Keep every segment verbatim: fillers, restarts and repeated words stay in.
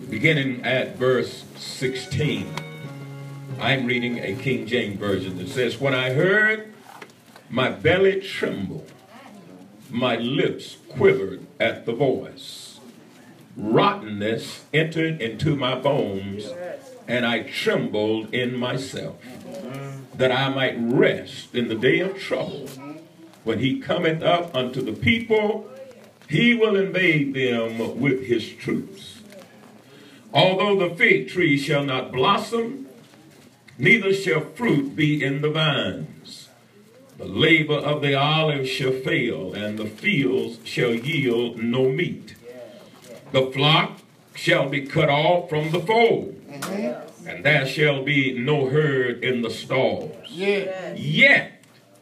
beginning at verse sixteen. I'm reading a King James Version that says, when I heard, my belly trembled, my lips quivered at the voice. Rottenness entered into my bones, and I trembled in myself, that I might rest in the day of trouble. When he cometh up unto the people, he will invade them with his troops. Although the fig tree shall not blossom, neither shall fruit be in the vines. The labor of the olive shall fail, and the fields shall yield no meat. The flock shall be cut off from the fold, and there shall be no herd in the stalls. Yet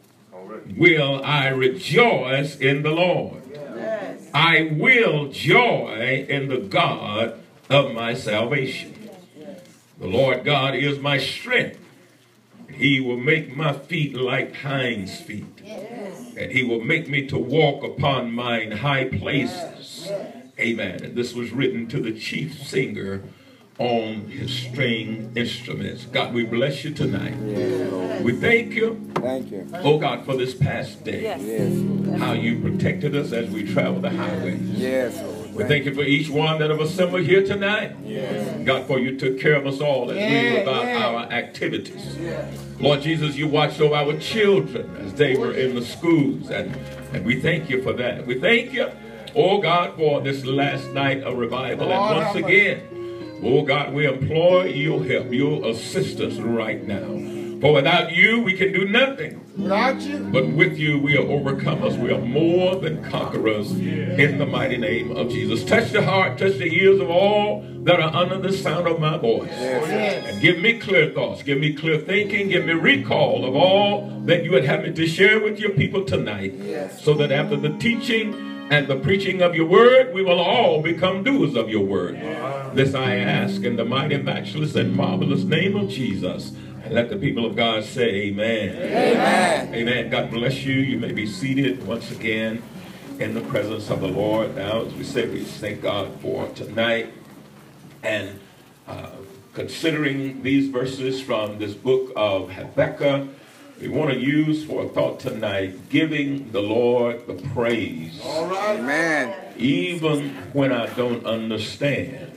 will I rejoice in the Lord. I will joy in the God of my salvation. The Lord God is my strength. He will make my feet like hinds' feet. And he will make me to walk upon mine high places. Amen. And this was written to the chief singer on his string instruments. God, we bless you tonight. Yes. We thank you. Thank you. Oh God, for this past day. Yes. How you protected us as we travel the highways. Yes. We thank you for each one that have assembled here tonight. Yes. God, for you took care of us all as yes. we were about yes. our activities. Yes. Lord Jesus, you watched over our children as they were in the schools. And, and we thank you for that. We thank you, oh God, for this last night of revival. And once again, oh God, we implore your help, your assistance right now. For without you, we can do nothing. Without you. But with you, we are overcomers. We are more than conquerors in the mighty name of Jesus. Touch the heart, touch the ears of all that are under the sound of my voice. Yes. And give me clear thoughts. Give me clear thinking. Give me recall of all that you would have me to share with your people tonight. Yes. So that after the teaching and the preaching of your word, we will all become doers of your word. This I ask in the mighty, matchless, and marvelous name of Jesus. And let the people of God say amen. Amen. Amen. God bless you. You may be seated once again in the presence of the Lord. Now, as we say, we thank God for tonight. And uh, considering these verses from this book of Habakkuk, we want to use for a thought tonight, giving the Lord the praise. All right. Amen. Even when I don't understand.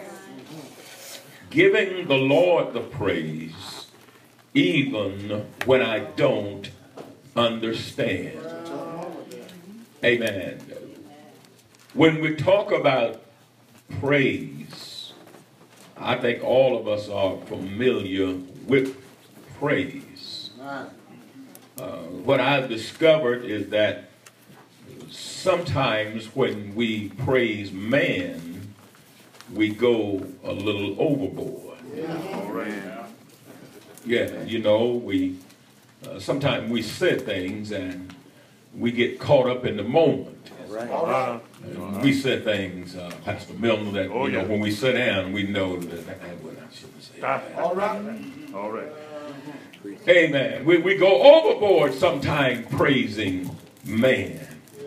Giving the Lord the praise even when I don't understand. Amen. When we talk about praise, I think all of us are familiar with praise. Uh, what I've discovered is that sometimes when we praise man, we go a little overboard. Yeah. All right. Yeah, you know, we uh, sometimes we say things and we get caught up in the moment. Right. Uh, we say things, uh, Pastor Milner, that oh, you know, yeah. when we sit down, we know that that what I shouldn't say. That. All right. All right. Amen. We, we go overboard sometimes praising man.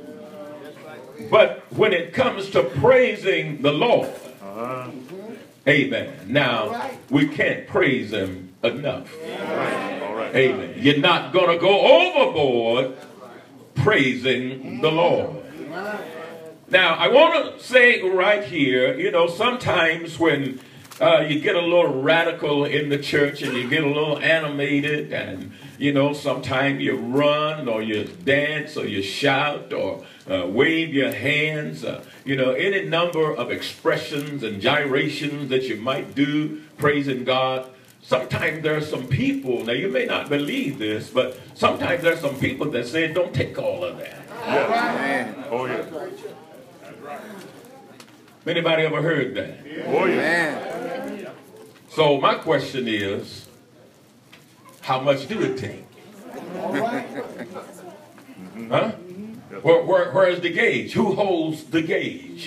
But when it comes to praising the Lord, uh-huh. Amen. Now, we can't praise him enough. All right. All right. Amen. You're not going to go overboard praising the Lord. Now, I want to say right here, you know, sometimes when uh, you get a little radical in the church and you get a little animated and, you know, sometimes you run or you dance or you shout or uh, wave your hands, uh, you know, any number of expressions and gyrations that you might do praising God. Sometimes there are some people, now you may not believe this, but sometimes there are some people that say, don't take all of that. Yeah. Oh, yeah. Anybody ever heard that? Oh, yeah. So my question is, how much do it take? Huh? Where, where, where is the gauge? Who holds the gauge?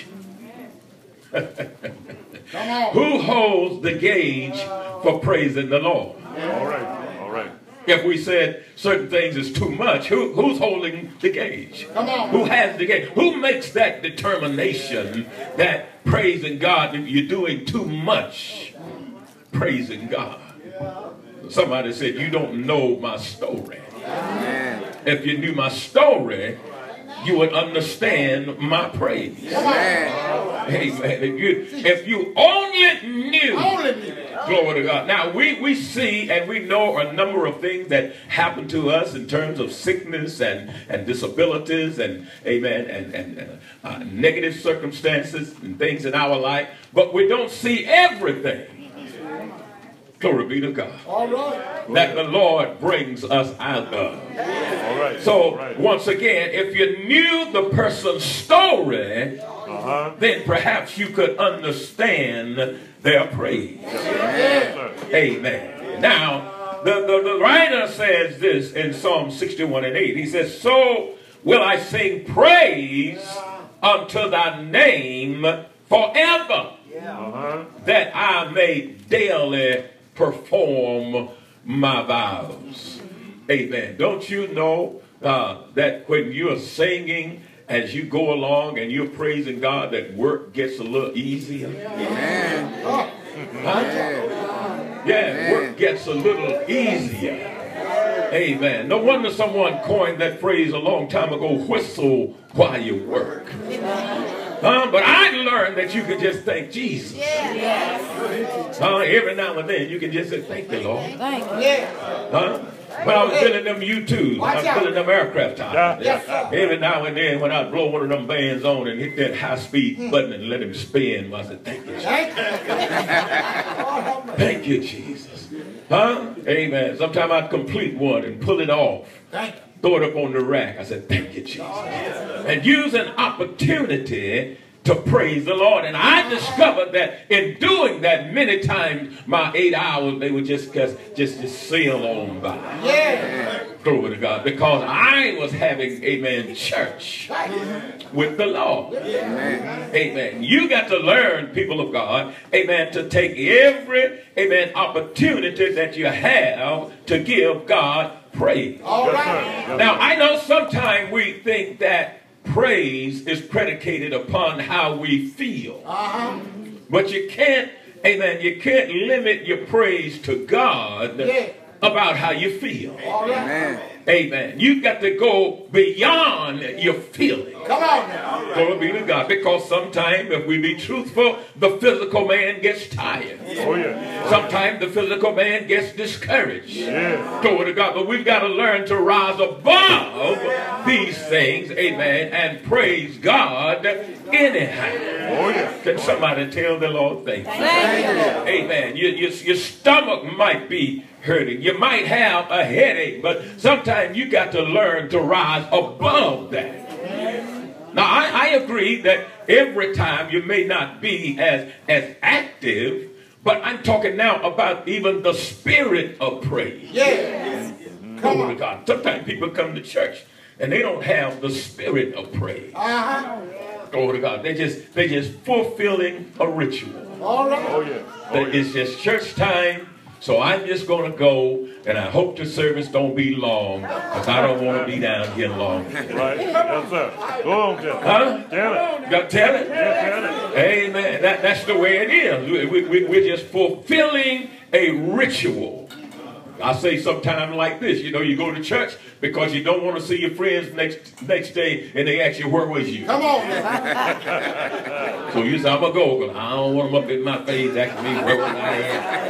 Who holds the gauge for praising the Lord? All right. All right. If we said certain things is too much, who, who's holding the gauge? Come on. Who has the gauge? Who makes that determination that praising God, if you're doing too much praising God? Somebody said, you don't know my story. Amen. If you knew my story, you would understand my praise. Amen. Amen. If you, if you only knew. Only knew. Glory to God. Now, we, we see and we know a number of things that happen to us in terms of sickness and, and disabilities and, amen, and, and, and uh, negative circumstances and things in our life, but we don't see everything. Glory be to God. All right. That the Lord brings us out of. All right. So, All right. once again, if you knew the person's story, Uh-huh. then perhaps you could understand their praise. Yes, sir. Amen. Now, the, the, the writer says this in Psalm sixty-one and eight. He says, so will I sing praise unto thy name forever, Uh-huh. that I may daily perform my vows. Amen. Don't you know uh, that when you're singing, as you go along and you're praising God, that work gets a little easier? Amen. Huh? Amen. Yeah, work gets a little easier. Amen. No wonder someone coined that phrase a long time ago, whistle while you work. Uh, but I learned that you could just thank Jesus. Uh, every now and then you can just say, thank you, Lord. Huh? When I was building them U twos, I was building them aircraft tires. Yeah. Every now and then when I'd blow one of them bands on and hit that high-speed button and let him spin, I said, thank you, Jesus. Thank you, Jesus. Huh? Amen. Sometimes I'd complete one and pull it off. Throw it up on the rack. I said, thank you, Jesus. And use an opportunity to praise the Lord. And I discovered that in doing that, many times my eight hours, they would just, just, just sail on by. Yeah. Glory to God. Because I was having, amen, church with the Lord. Amen. Amen. You got to learn, people of God, amen, to take every, amen, opportunity that you have to give God praise. All Yes, right. sir. Yes, Now, sir. I know sometimes we think that praise is predicated upon how we feel. Uh-huh. But you can't, amen, you can't limit your praise to God Yeah. about how you feel. All right. Amen. Amen. You've got to go beyond your feeling. Come on now. Glory be to God. Because sometimes, if we be truthful, the physical man gets tired. Oh, yeah. Sometimes the physical man gets discouraged. Yeah. Glory to God. But we've got to learn to rise above these things, amen, and praise God anyhow. Oh, yeah. Can somebody tell the Lord thank you? Thank you. Amen. Your, your, your stomach might be hurting. You might have a headache, but sometimes you got to learn to rise above that. Now, I, I agree that every time you may not be as, as active, but I'm talking now about even the spirit of praise. Yeah. Come Glory to on. God. Sometimes people come to church and they don't have the spirit of praise. Uh-huh. Glory to God. They just they just fulfilling a ritual. All right. Oh, yeah. Oh, That yeah. it's just church time, so I'm just going to go, and I hope the service don't be long, because I don't want to be down here long. Right. Yes, sir. Go on, tell it. Huh? Tell it. You got to tell it? Yeah, tell it. Amen. That, that's the way it is. We, we, we- we're just fulfilling a ritual. I say sometime like this, you know, you go to church because you don't want to see your friends next next day, and they ask you, where was you? Come on now. So you say, I'm going to go, because I don't want them up in my face asking me where was I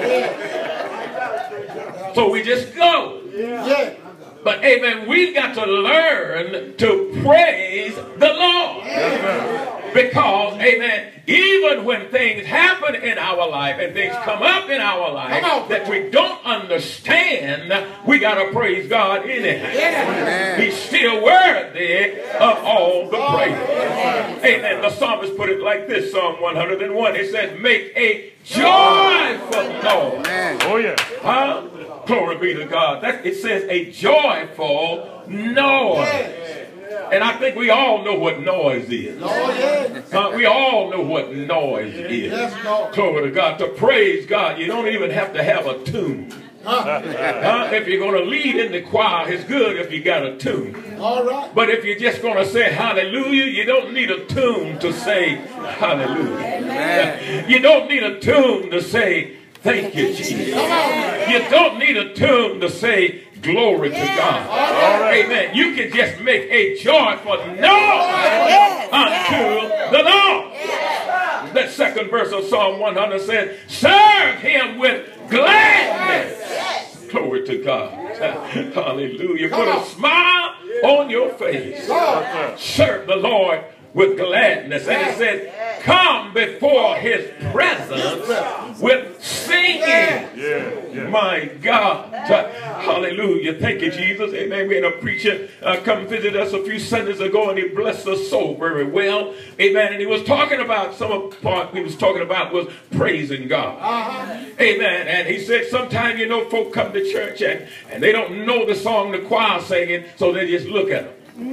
at. So we just go. Yeah. But amen, we've got to learn to praise the Lord. Yes, sir. Because, amen, even when things happen in our life and things come up in our life Come on. that we don't understand, we got to praise God anyhow. Yeah. He's still worthy of all the praise. Amen. The psalmist put it like this, Psalm one hundred and one. It says, make a joyful noise. Amen. Oh, yeah. Huh? Glory be to God. That, it says a joyful noise. And I think we all know what noise is. Oh, yeah. Uh, we all know what noise is. Yes, Lord. Glory to God. To praise God, you don't even have to have a tune. Uh, if you're going to lead in the choir, it's good if you got a tune. All right. But if you're just going to say hallelujah, you don't need a tune to say hallelujah. Amen. You don't need a tune to say thank you, Jesus. You don't need a tune to say glory to God. Right. Amen. You can just make a joyful noise unto the Lord. That second verse of Psalm one hundred says, serve him with gladness. Glory to God. Hallelujah. Put a smile on your face. Serve the Lord with gladness. And it says, come before his presence with singing. Yeah, yeah. My God. Hallelujah. Thank you, Jesus. Amen. We had a preacher uh, come visit us a few Sundays ago, and he blessed us so very well. Amen. And he was talking about, some of the part he was talking about was praising God. Uh-huh. Amen. And he said, sometimes, you know, folk come to church and, and they don't know the song the choir singing, so they just look at them.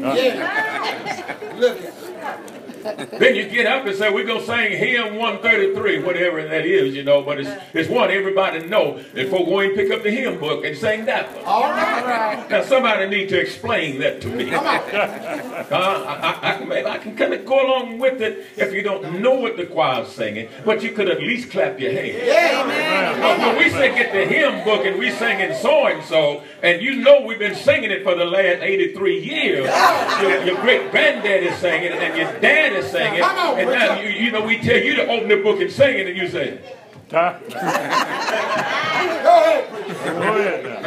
Yeah. Look at it. Then you get up and say, we're going to sing hymn one thirty-three, whatever that is, you know, but it's, it's one everybody know. And folk go and pick up the hymn book and sing that one. All right. Now, somebody need to explain that to me. Come on. Uh, I, I, I, can, I can kind of go along with it if you don't know what the choir's singing, but you could at least clap your hands. Yeah, man. But when we say get the hymn book and we singing so-and-so, and you know we've been singing it for the last eighty-three years, your, your great granddaddy sang it, and your dad is singing, Come on, and now you, you know we tell you to open the book and sing it, and you say, Huh? Go ahead, preacher. Go ahead now.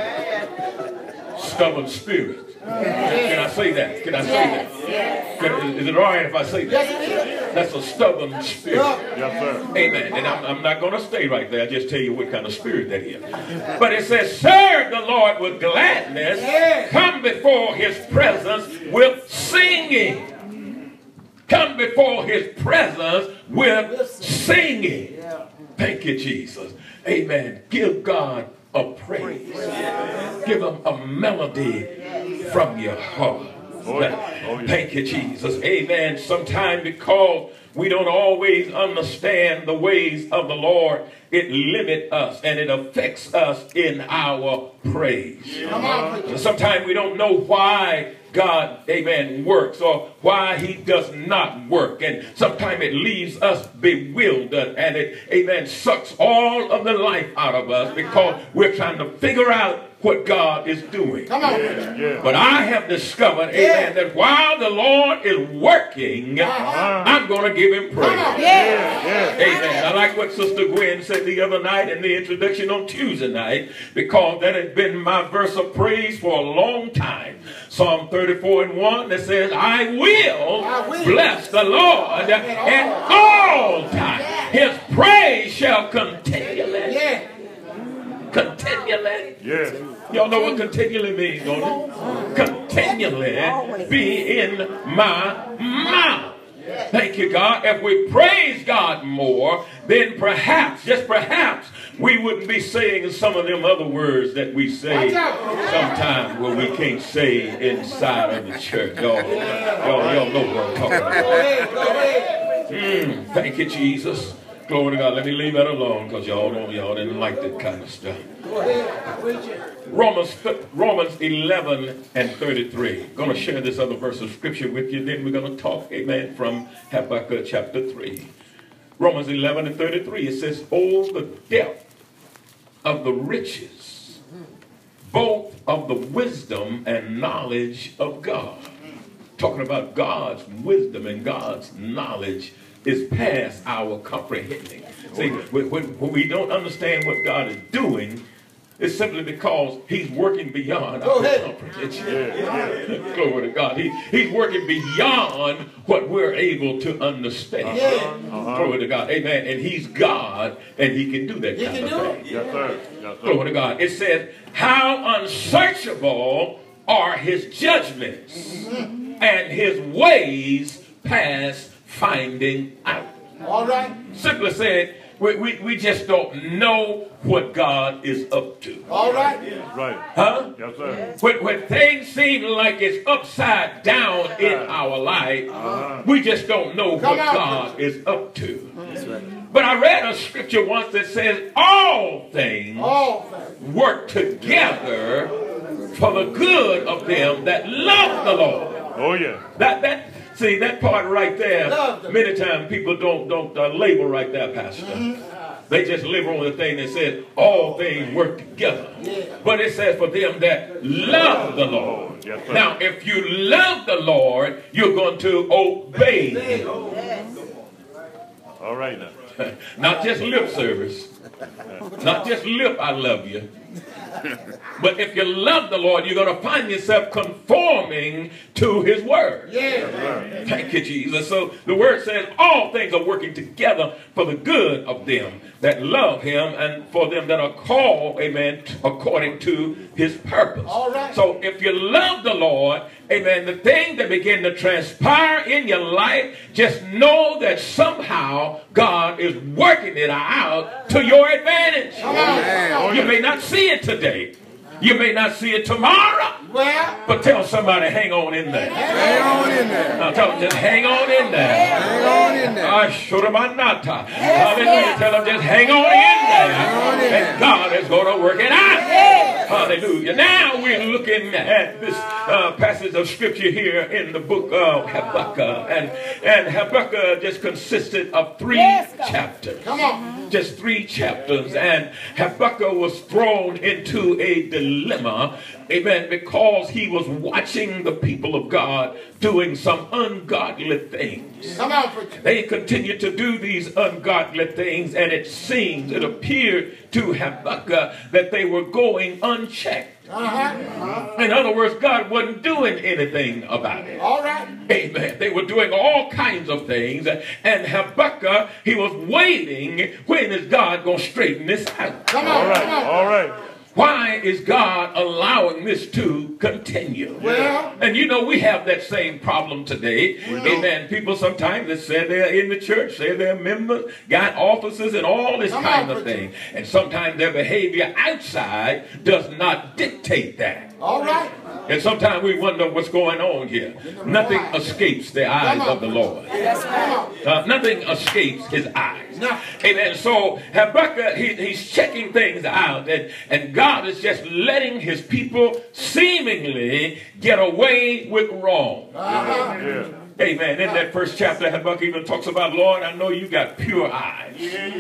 stubborn spirit. Can I say that? Can I say that? Can, is it all right if I say that? That's a stubborn spirit. Yes, sir. Amen. And I'm, I'm not going to stay right there. I just tell you what kind of spirit that is. But it says, serve the Lord with gladness. Come before his presence with singing. Come before his presence with singing. Thank you, Jesus. Amen. Give God a praise. Give him a melody from your heart. Oh, yeah. Oh, yeah. Thank you, Jesus. Amen. Sometimes because we don't always understand the ways of the Lord, it limits us and it affects us in our praise. Sometimes we don't know why God, amen, works or why he does not work. And sometimes it leaves us bewildered and it, amen, sucks all of the life out of us because we're trying to figure out what God is doing. Come on. Yeah, yeah. But I have discovered, amen, that while the Lord is working, Uh-huh. I'm going to give him praise. Yeah, yeah. Amen. I like what Sister Gwen said the other night in the introduction on Tuesday night, because that has been my verse of praise for a long time. Psalm thirty-four and one that says, I will, I will. bless the Lord at all times. His praise shall continually, Yeah. continually. Yeah. Y'all know what continually means, don't it? Continually be in my mouth. Thank you, God. If we praise God more, then perhaps, just perhaps, we wouldn't be saying some of them other words that we say sometimes when we can't say inside of the church. Y'all, y'all, y'all know what I'm talking about. Go ahead. Go ahead. Mm, thank you, Jesus. Glory to God. Let me leave that alone because y'all don't, y'all didn't like that kind of stuff. Go ahead. Preach it. Romans, Romans eleven and thirty-three. Going to share this other verse of scripture with you. Then we're going to talk, amen, from Habakkuk chapter three. Romans eleven and thirty-three. It says, oh, the depth of the riches, both of the wisdom and knowledge of God. Talking about God's wisdom and God's knowledge is past our comprehending. See, when, when we don't understand what God is doing, it's simply because he's working beyond Go our ahead. comprehension. Yeah, yeah. Glory to God. He, he's working beyond what we're able to understand. Yeah. Glory to God. Amen. And he's God, and he can do that He kind can of do thing. it. Yes, sir. Yes, Glory sir. to God. It says, how unsearchable are his judgments, and his ways past finding out. All right. Simply said, we, we, we just don't know what God is up to. All right. Right. Huh? Yes, sir. When, when things seem like it's upside down in our life, Uh-huh. we just don't know Come what on. God is up to. But I read a scripture once that says all things All things. work together for the good of them that love the Lord. Oh, yeah. That that see that part right there. Love them. Many times people don't don't uh, label right there, Pastor. Mm-hmm. They just live on the thing that says all things work together. Yeah. But it says for them that love the Lord. Yes, sir. Now, if you love the Lord, you're going to obey Him. All right now. Not just lip service. Not just lip, I love you. But if you love the Lord, you're going to find yourself conforming to His word. Yeah. Thank you, Jesus. So the word says all things are working together for the good of them that love Him and for them that are called, amen, according to His purpose. All right. So if you love the Lord, amen, the thing that begin to transpire in your life, just know that somehow God is working it out to your advantage. Come on. Come on. You may not see it today. You may not see it tomorrow. Well, But tell somebody, hang on in there. Hang on in there. Now tell them, just hang on in there. Hang on in there. I should have my nata. Hallelujah. Tell them, just hang on in there. And God is going to work it out. Hallelujah. Now we're looking at this uh, passage of scripture here in the book of Habakkuk. And, and Habakkuk just consisted of three chapters. come on. Just three chapters. And Habakkuk was thrown into a dilemma, amen, because he was watching the people of God doing some ungodly things. Come on, preacher. They continued to do these ungodly things, and it seemed, it appeared to Habakkuk that they were going unchecked. Uh-huh. In other words, God wasn't doing anything about it. All right. Amen. They were doing all kinds of things, and Habakkuk, he was waiting, when is God going to straighten this out? Come on. All right. Come on. All right. Why is God allowing this to continue? Well- and you know, we have that same problem today. Amen. People sometimes that say they're in the church, say they're members, got offices and all this Come kind on, of preacher. thing. And sometimes their behavior outside does not dictate that. All right. And sometimes we wonder what's going on here. Nothing escapes the eyes of the Lord. Yes, come on. Uh, nothing escapes his eyes. No. Amen. So Habakkuk, he, he's checking things out, and, and God is just letting his people seemingly get away with wrong. Uh-huh. Yeah. Amen. In that first chapter, Habakkuk even talks about, Lord, I know you got pure eyes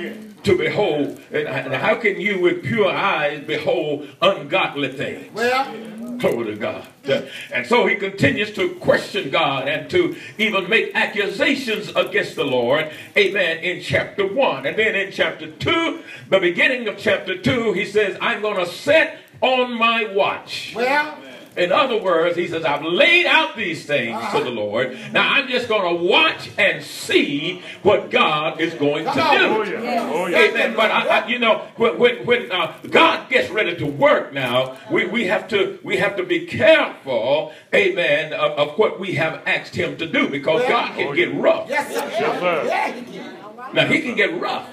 to behold. And, and how can you with pure eyes behold ungodly things? Well, Glory to God. And so he continues to question God and to even make accusations against the Lord. Amen. In chapter one. And then in chapter two, the beginning of chapter two, he says, I'm going to set on my watch. well, In other words, he says, I've laid out these things to the Lord. Now I'm just going to watch and see what God is going to Oh, do. yeah. Oh, yeah. Amen. But I, I, you know, when when, when uh, God gets ready to work now, we, we have to we have to be careful, amen, of, of what we have asked Him to do, because God can get rough. yes, sir. Yes, sir. Yeah, he can. Now He can get rough.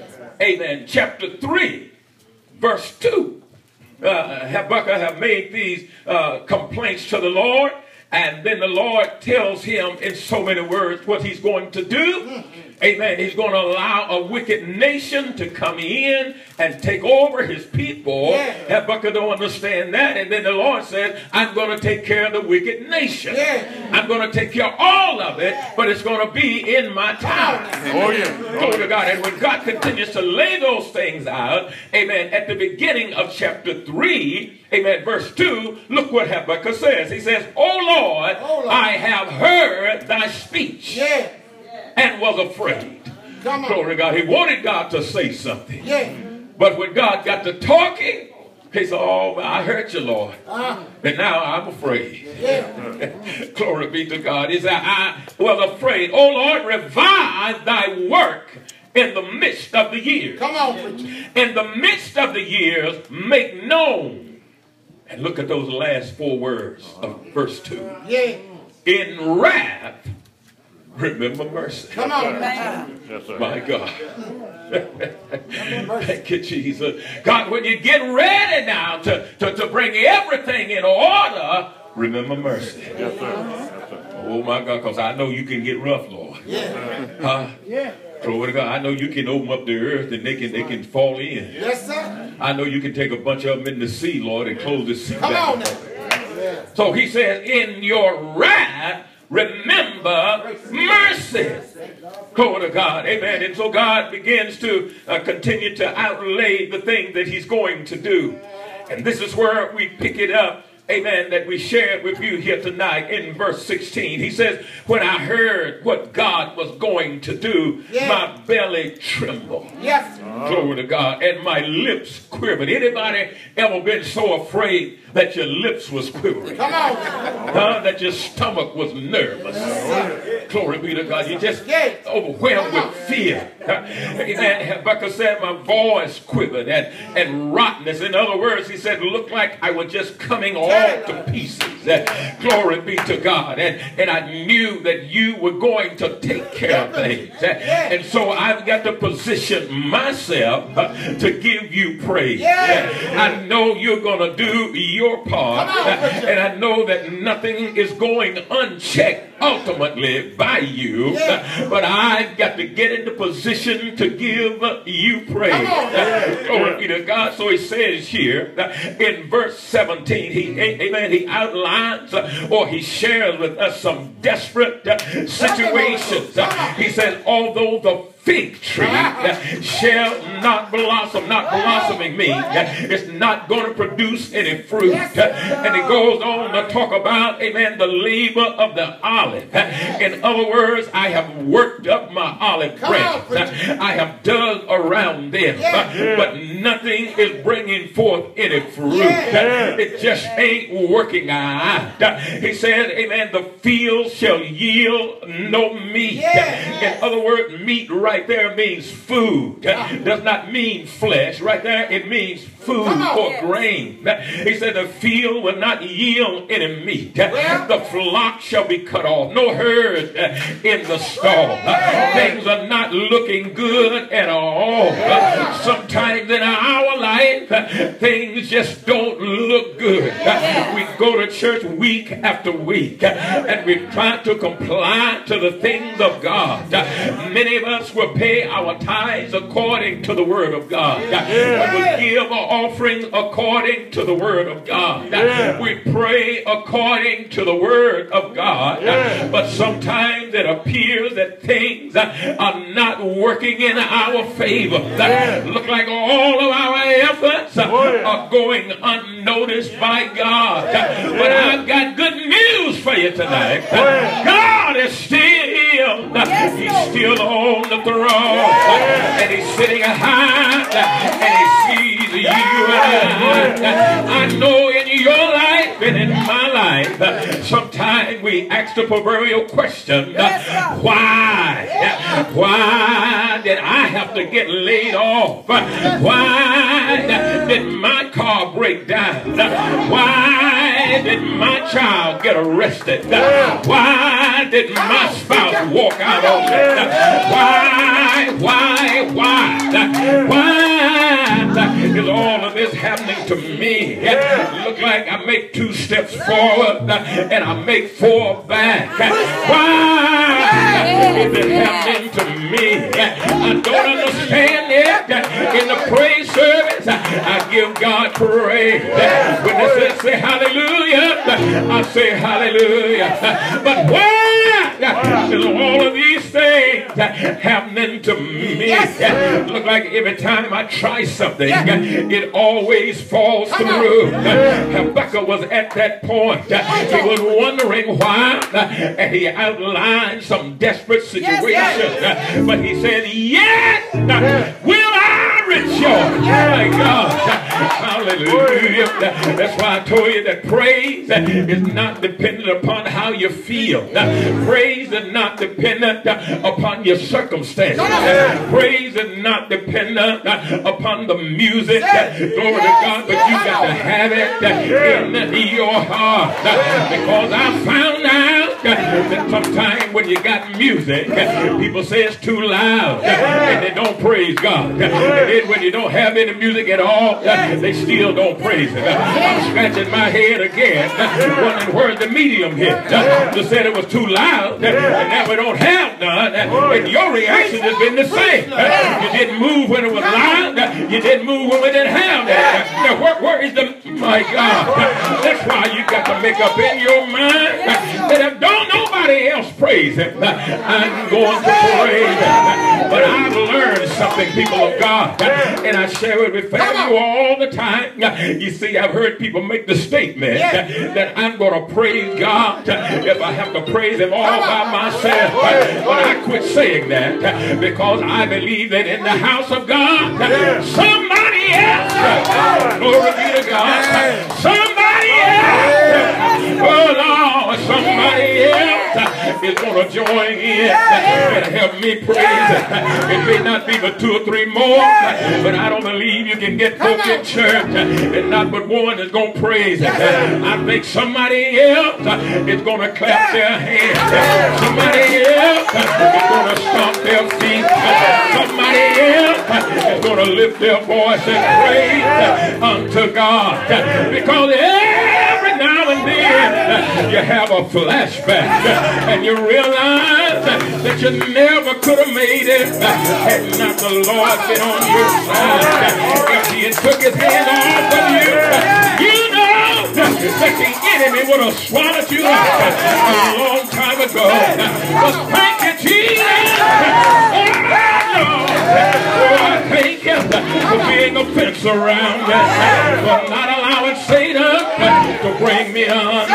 Amen. Chapter three, verse two. Uh, Habakkuk have made these uh, complaints to the Lord, and then the Lord tells him in so many words what he's going to do. Amen. He's going to allow a wicked nation to come in and take over his people. Yeah. Habakkuk don't understand that. And then the Lord said, I'm going to take care of the wicked nation. Yeah. I'm going to take care of all of it, but it's going to be in my time. Oh, yeah. Glory to God. And when God continues to lay those things out, amen, at the beginning of chapter three, amen, verse two, look what Habakkuk says. He says, O Lord, Oh, Lord. I have heard thy speech Yeah. and was afraid. Come on. Glory to God. He wanted God to say something. Yeah. But when God got to talking, he said, oh, I heard you, Lord. Uh, And now I'm afraid. yeah. Glory be to God. He said, I was afraid. Oh, Lord, revive thy work in the midst of the years. Come on, preacher. In the midst of the years, make known. And look at those last four words of verse two. Yeah. In wrath, remember mercy. Come on. Yes, sir. My God. Thank you, Jesus. God, when you get ready now to, to, to bring everything in order, remember mercy. Yes, sir. Yes, sir. Oh, my God, because I know you can get rough, Lord. Yeah. Huh? Yeah. Glory to God. I know you can open up the earth and they can they can fall in. Yes, sir. I know you can take a bunch of them in the sea, Lord, and close the sea Come down. on now. So he says, in your wrath, remember mercy. Glory to God. Amen. And so God begins to uh, continue to outlay the thing that he's going to do. And this is where we pick it up. Amen, that we shared with you here tonight in verse sixteen. He says, when I heard what God was going to do, yeah. my belly trembled. Yes. Glory to God. And my lips quivered. Anybody ever been so afraid that your lips was quivering? Come on. Huh? That your stomach was nervous. Yes. Glory be to God. You just get overwhelmed with fear. Amen. Habakkuk said, my voice quivered and, and rottenness. In other words, he said, looked like I was just coming all to pieces. Uh, glory be to God. And, and I knew that you were going to take care of things. Uh, and so I've got to position myself uh, to give you praise. Uh, I know you're going to do your part. Uh, and I know that nothing is going unchecked ultimately by you. Uh, but I've got to get into position to give uh, you praise. Uh, glory be to God. So he says here uh, in verse seventeen, he amen, he outlines uh, or he shares with us some desperate uh, situations. Uh, he says, although the fig tree uh, shall not blossom, not blossoming me, uh, it's not going to produce any fruit. Uh, and he goes on to talk about, amen, the labor of the olive. Uh, in other words, I have worked up my olive branches. Uh, I have dug around them, uh, but nothing is bringing forth any fruit. Uh, it just ain't working out. Uh, he said, amen, the field shall yield no meat. Uh, in other words, meat right there means food. It does not mean flesh. Right there it means food or grain. He said the field will not yield any meat. The flock shall be cut off. No herd in the stall. Things are not looking good at all. Sometimes in our life things just don't look good. We go to church week after week and we try to comply to the things of God. Many of us will pay our tithes according to the word of God. Yeah. We will give our offerings according to the word of God. Yeah. We pray according to the word of God. Yeah. But sometimes it appears that things are not working in our favor. Yeah. Look like all of our efforts are going unnoticed by God. Yeah. But I've got good news for you tonight. Yeah. God is still, yes, he's still on the throne. Yeah. And he's sitting high and he sees you and I. I know in your life and in my life, sometimes we ask the proverbial question, yes, why? Yeah. Why did I have to get laid off? Why did my car break down? Why did my child get arrested? Why did my spouse walk out on me? Why, why, why? Why is all of this happening to me? It look like I make two steps forward and I make four back. Why is it happening to me? I don't understand it. In the praise service, I give God praise. When they say, say hallelujah, I say hallelujah. But why is all of these things happening to me? Look like every time I try something, it always falls through. Habakkuk was at that point. He was wondering why, and he outlined some desperate situations. But he said, yet will I rejoice. My God. Hallelujah. That's why I told you that praise is not dependent upon how you feel. Praise is not dependent upon your circumstances. Praise is not dependent upon the music. Glory to God. But you got to have it in your heart. Because I found out that sometimes when you got music, people say it's too loud and they don't praise God. And then when you don't have any music at all, they still still don't praise him. I'm scratching my head again, wondering where the medium hit. They said it was too loud, and now we don't have none. And your reaction has been the same. You didn't move when it was loud. You didn't move when we didn't have that. Now, where, where is the... My God. That's why you got to make up in your mind that if don't nobody else praise him, I'm going to praise him. But I've learned something, people of God, and I share it with family all the time. You see, I've heard people make the statement that I'm going to praise God if I have to praise him all by myself. But I quit saying that because I believe that in the house of God, somebody else, glory be to God, somebody else, oh Lord, somebody else is going to join in and help me praise it. It may not be but two or three more, but I don't believe you can get folk in church and not but one is going to praise it. I think somebody else is going to clap their hands. Somebody else is going to stomp their feet. Somebody else is going to lift their voice and praise unto God. Because every now and then you have a flashback and you realize that you never could have made it had not the Lord been on your side. If he had took his hand off of you, you know that the enemy would have swallowed you up a long time ago. But thank you, Jesus. Oh, I thank you for being a fence around me, for not allowing Satan to bring me on.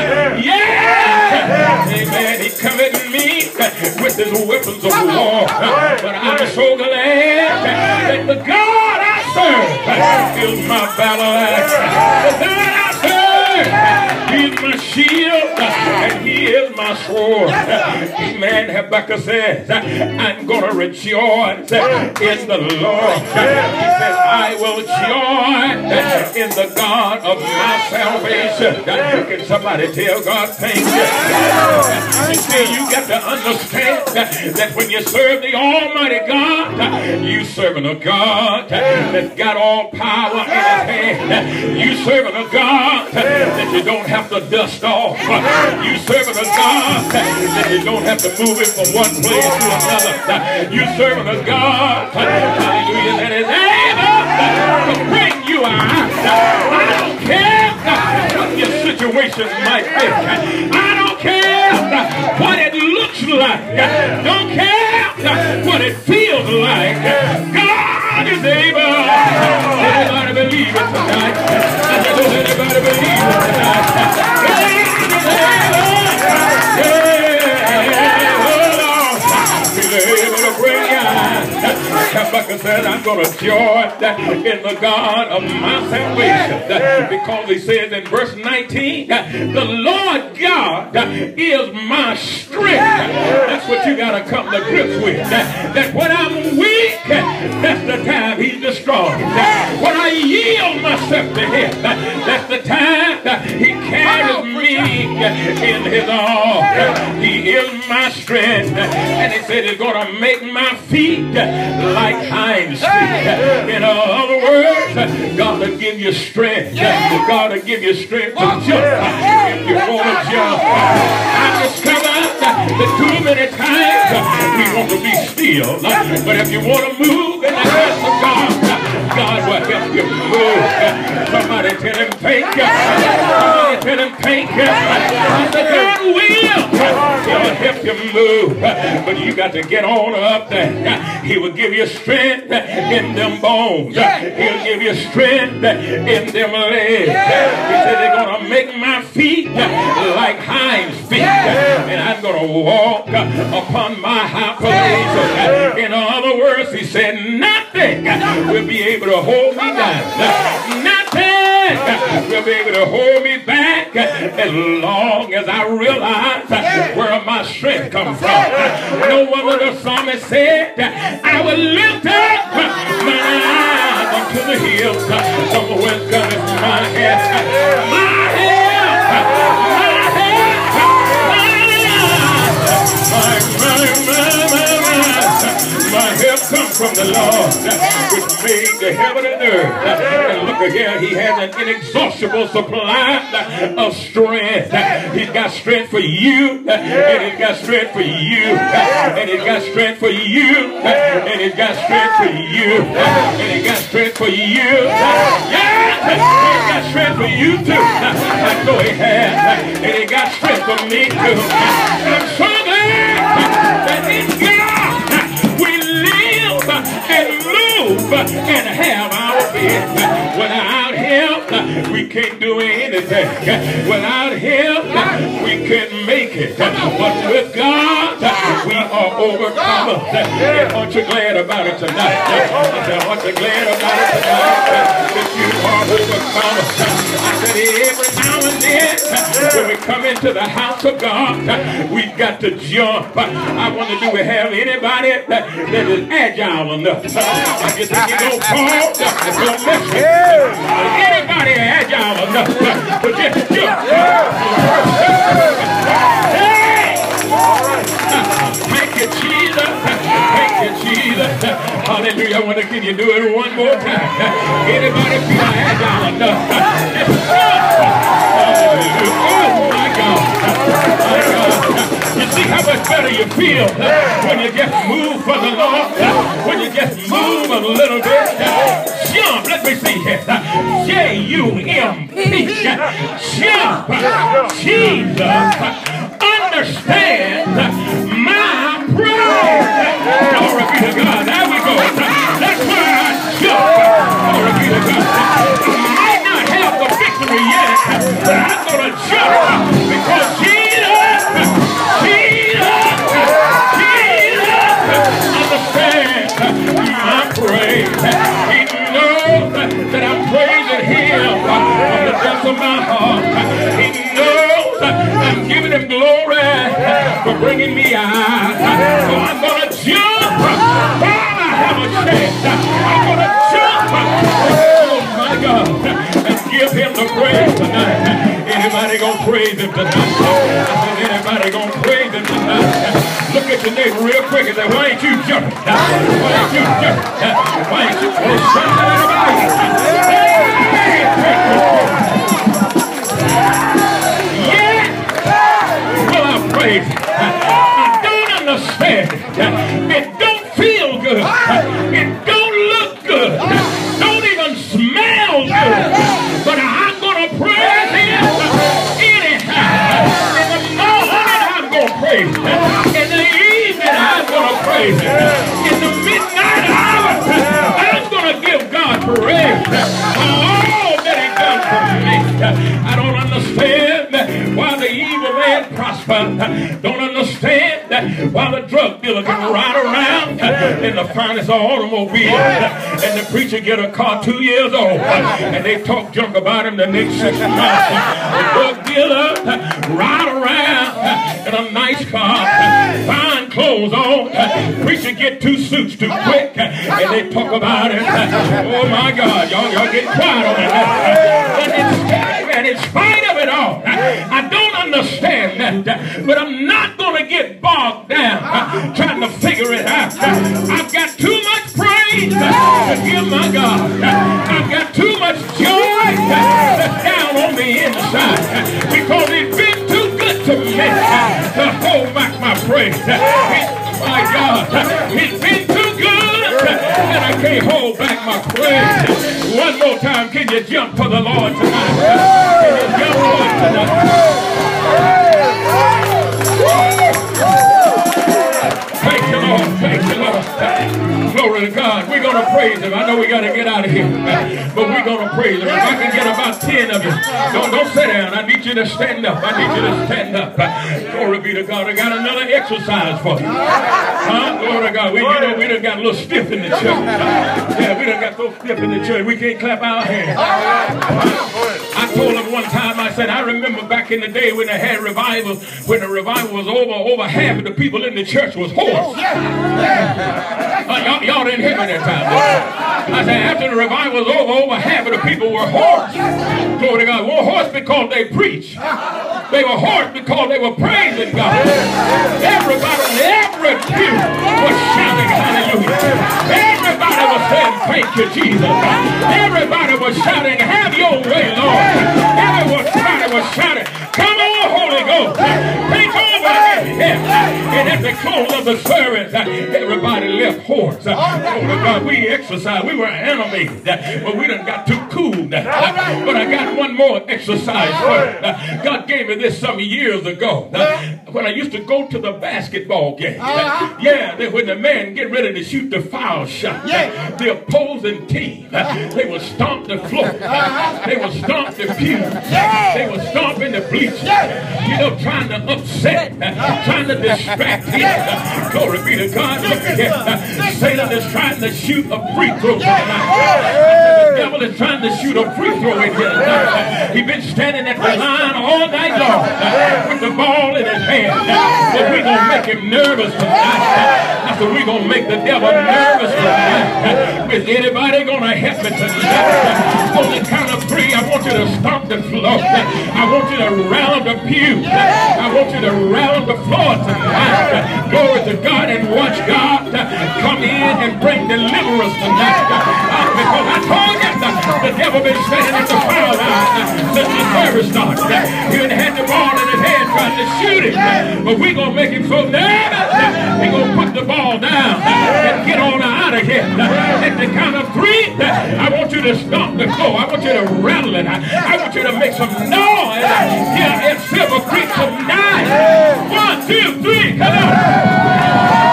Yeah! Amen. He covered me with his weapons of war. But I'm so glad that the God I serve is my battle axe. The God I serve, he is my shield and he is my sword. Amen. Habakkuk says, I'm going to rejoice in the Lord. He says, I will joy in the God of my salvation. Can somebody tell God thank you? You see, you got to understand that when you serve the Almighty God, you serving a God that's got all power in his hand. You serving a God that you don't have to dust off. You serving a God that you don't have to move it from one place to another. You serving a God, hallelujah, that is able to bring you out. I don't care what your situation might be. I don't care what it looks like. Don't care what it feels like. God is able. Anybody believe it tonight? Does anybody believe it tonight? God is able. Habakkuk said, I'm going to joy in the God of my salvation. Because he says in verse nineteen, the Lord God is my strength. That's what you got to come to grips with. That when I'm weak, that's the time he's the strongest. When I yield myself to him, that's the time he carries me in his arms. He is my strength. And he said he's going to make my feet like hinds feet. In other words, God will give you strength. God will give you strength to jump if you want to jump. I discovered that too many times we want to be still. But if you want to move in the house of God, God will help you move. Somebody tell him thank you. Somebody tell him thank you. The God will. He'll help you move. But you got to get on up there. He will give you strength in them bones. He'll give you strength in them legs. He said they're going to make my feet like hinds feet. And I'm going to walk upon my high places. In other words, he said nothing will be able to hold me down. Nothing will be able to hold me back as long as I realize where my strength comes from. No wonder the psalmist said, I will lift up my eyes unto the hills. From whence cometh my help? My help! My help! My My help comes from the Lord, which made the heaven and earth. And look Yeah, he has an inexhaustible supply of strength. He's got strength for you, and he's got strength for you, and he's got strength for you, and he's got strength for you, and he's got strength for you. Yeah, he's got strength for you too. I know he has, and he got strength for me too. I'm so glad that in God we live and move and have our being. Without him, we can't do anything. Without him, we can't make it. But with God, we are overcome. And aren't you glad about it tonight? I said, aren't you glad about it tonight? That you are overcome. I said, every now and then, when we come into the house of God, we've got to jump. I wonder, do we have anybody that, that is agile enough? I guess if you don't fall, don't mess with it. Anybody agile enough to just jump? Hey! Thank you, Jesus. Thank you, Jesus. Hallelujah. I wonder, can you do it one more time? Anybody feel agile enough? Just jump. Oh, my God. My God. You see how much better you feel when you just move for the Lord, when you just move a little bit. Jump. Let me see here. J U M P. Jump. Jesus understands my praise. Glory be to God. There we go. That's why I jump. Glory be to God. I might not have the victory yet, but I'm going to jump because Jesus, Jesus, Jesus understands my praise. He knows that I'm praising him from the depths of my heart. He knows I'm giving him glory for bringing me out. So I'm going to jump while I have a chance. I'm going to jump, oh my God, and give him the praise tonight. Anybody gonna praise him tonight? I said, anybody gonna praise him tonight? Look at your neighbor real quick and say, why ain't you jumping? Why ain't you jumping? Why ain't you jumping? Yeah! Well, I praise him. I don't understand it. It don't feel good. It don't look good. Don't even smell good. But I'm going to praise him anyhow. In the morning, I'm going to praise him. In the evening, I'm going to praise him. In the midnight hour, I'm going to give God praise for all that he done for me. I don't understand why the evil man prosper. Don't understand why the drug dealer can ride around in the finest of automobiles and the preacher get a car two years old and they talk junk about him the next six months. The drug dealer ride around in a nice car, fine clothes on. Preacher get two suits too quick and they talk about him. Oh my God, y'all y'all get quiet on that. And in, and in spite of it all, I don't understand that, but I'm not going to get bogged down trying to figure it out. I've got too much praise to give my God. I've got too much joy that's down on the inside because it's been too good to me to hold back my praise. My God, it's been too good and I can't hold back my praise. One more time, can you jump for the Lord tonight? Can you jump for it tonight? Thank you, Lord. Thank you, Lord. Glory to God. We're going to praise him. I know we got to get out of here, but we're going to praise him. If I can get about ten of you, don't, don't sit down. I need you to stand up. I need you to stand up. Glory be to God. I got another exercise for you. Huh? Glory to God. We, you know, we done got a little stiff in the church. Yeah, we done got so stiff in the church, we can't clap our hands. I told him one time, I said, I remember back in the day when they had revival, when the revival was over, over half of the people in the church was hoarse. Uh, y'all, y'all didn't hear me that time. I said, after the revival was over, over half of the people were hoarse. Glory to God. They were hoarse because they preached. They were hoarse because they were praising God. Everybody on every pew was shouting hallelujah. Hallelujah. Everybody was saying, thank you, Jesus. Everybody was shouting, have your way, Lord. Everybody was shouting, come on, Holy Ghost. Take over. Yeah. And at the close of the service, everybody left hoarse. Oh, God, we exercised. We were animated, but we done got too cool. But I got one more exercise for you. God gave me this some years ago when I used to go to the basketball game. Yeah, when the man get ready to shoot the foul shot, the opposing team, they would stomp the floor. They would stomp the pew. They would stomp in the bleachers. You know, trying to upset, trying to distract him. Glory be to God. Look at him. Satan is trying to shoot a free throw tonight. The devil is trying to shoot a free throw in here tonight. He's been standing at the line all night long with the ball in his hand. But we're going to make him nervous tonight. I said, we're going to make the devil nervous tonight. Is anybody going to help me tonight? On the count of three, I want you to stomp the floor. I want you to round the pew. I want you to round the floor tonight. Glory to God and watch God come in and bring deliverance tonight. Because I told you the devil been standing at the foul line since the service started. He had the ball in his hand trying to shoot it. But we're going to make him so nervous. We're going to put the ball down and get on out of here. At the count of three, I want you to stomp the floor. I want you to rattle it. I want you to make some noise here in Silver Creek tonight. One, two, three, come on.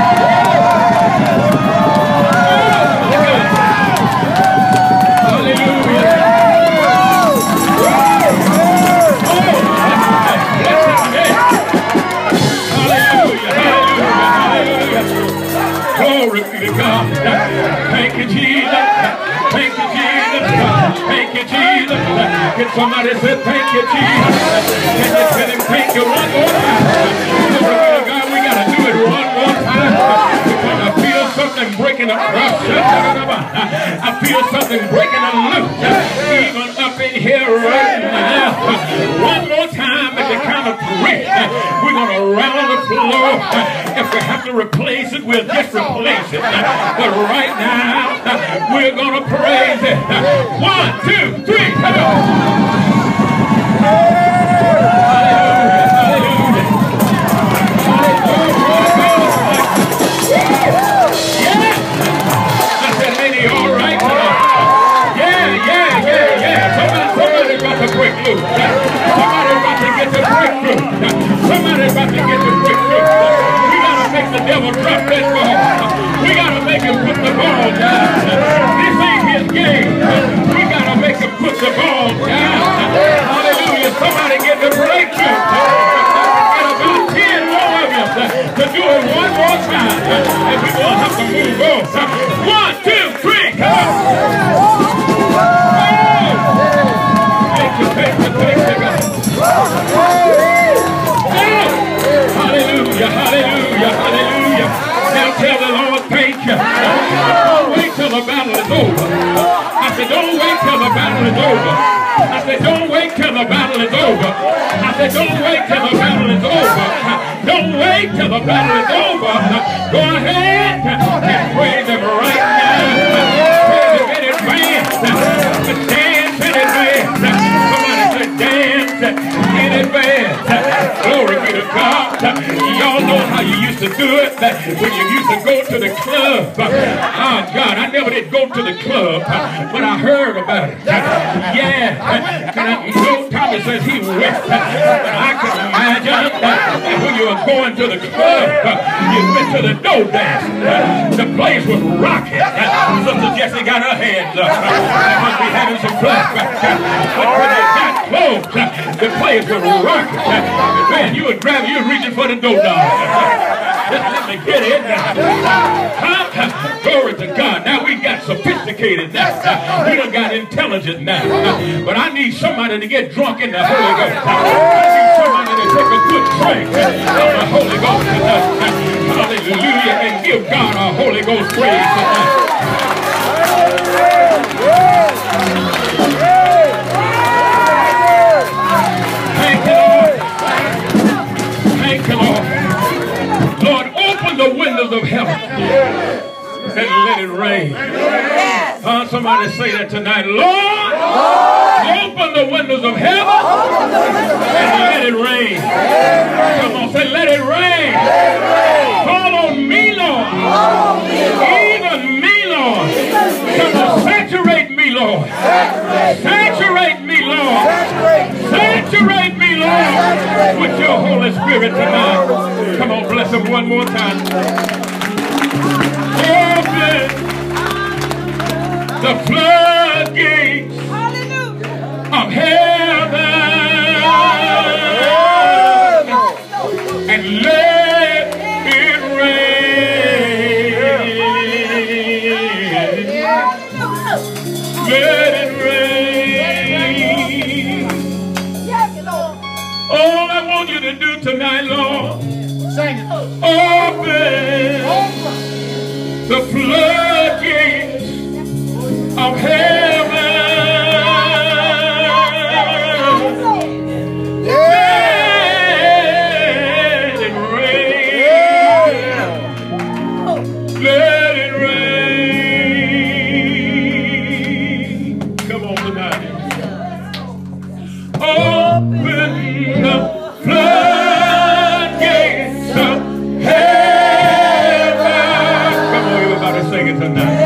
Glory be to God. Thank you, Jesus. Thank you, Jesus. Thank you, Jesus. Can somebody say thank you, Jesus? Can you tell him thank you one more time? Glory be to God. We got to do it one more time. Because I feel something breaking across. I feel something breaking loose. Even up in here right now. One more time at the count of three. We're going to rattle the floor. If we have to replace it, we'll just replace it. But right now, we're going to praise it. One, two, three, come on. Hallelujah, hallelujah. Yeah. I said, lady, all right? Yeah, yeah, yeah, yeah. Somebody, somebody's about to break loose. Somebody's about to get the breakthrough. Somebody's about to get the breakthrough. We got to make the devil drop that ball. We got to make him put the ball down. This ain't his game. We got to make him put the ball down. Hallelujah. Somebody get the breakthrough. Get about ten more of you to do it one more time. And we will have to move on. One, two, three, come on. Thank you, thank you, thank you, God. Hallelujah, hallelujah, hallelujah. Now tell the Lord thank you. Don't wait till the battle is over. I said don't wait till the battle is over. I said don't wait till the battle is over. I said don't wait till the battle is over. Don't wait till the battle is over. Go ahead and praise him right now. Praise him in advance. Dance in advance. Somebody say dance in advance. Glory be to God. Y'all know how you used to do it when you used to go to the club. Oh God, I never did go to the club, but I heard about it. Yeah, and you know, Tommy says he went. I can imagine that when you were going to the club, you went to the dough dance. The place was rocking. Sister Jessie got her hands up. They must be having some flashbacks. But when they got close, the place was rocking. Man, you would grab, you would reaching for the dough dog. Just let me get it. Huh? Glory to God. Now we got sophisticated now. We done got intelligent now. But I need somebody to get drunk in the Holy Ghost. I need somebody to take a good drink of the Holy Ghost tonight. Hallelujah. And give God a Holy Ghost praise tonight. Thank you, Lord. Thank you, Lord. Lord, open the windows of heaven. Uh, somebody say that tonight. Lord, open the windows of heaven and let it rain. Come on, say, let it rain. Fall on me, Lord. Even me, Lord. Come on, saturate me, Lord. Saturate me, Lord. Saturate me, Lord, with your Holy Spirit tonight. Come on, bless him one more time. Open the floodgates of heaven and let it rain. Let it rain. All I want you to do tonight, Lord, open the floodgates of heaven. Let it rain. Let it rain. Come on tonight. Open the floodgates of heaven. Come on, everybody sing it tonight.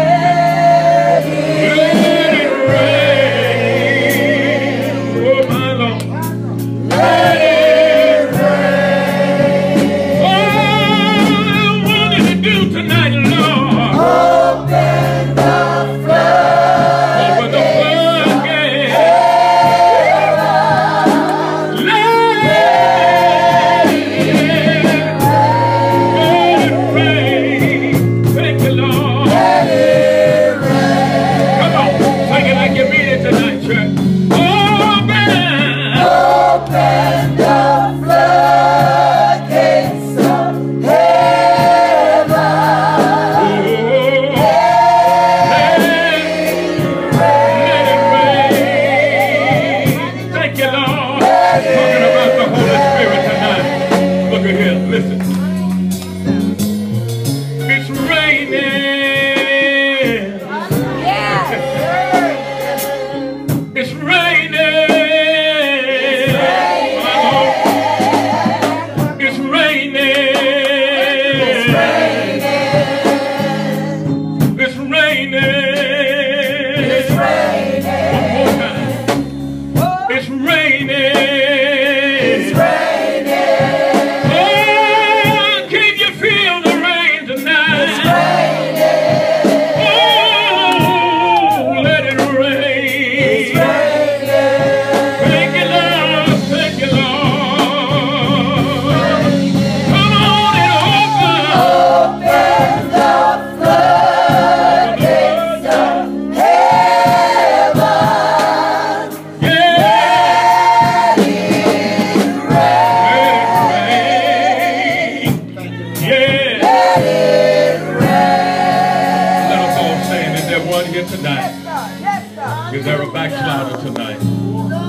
Is there a backslider tonight?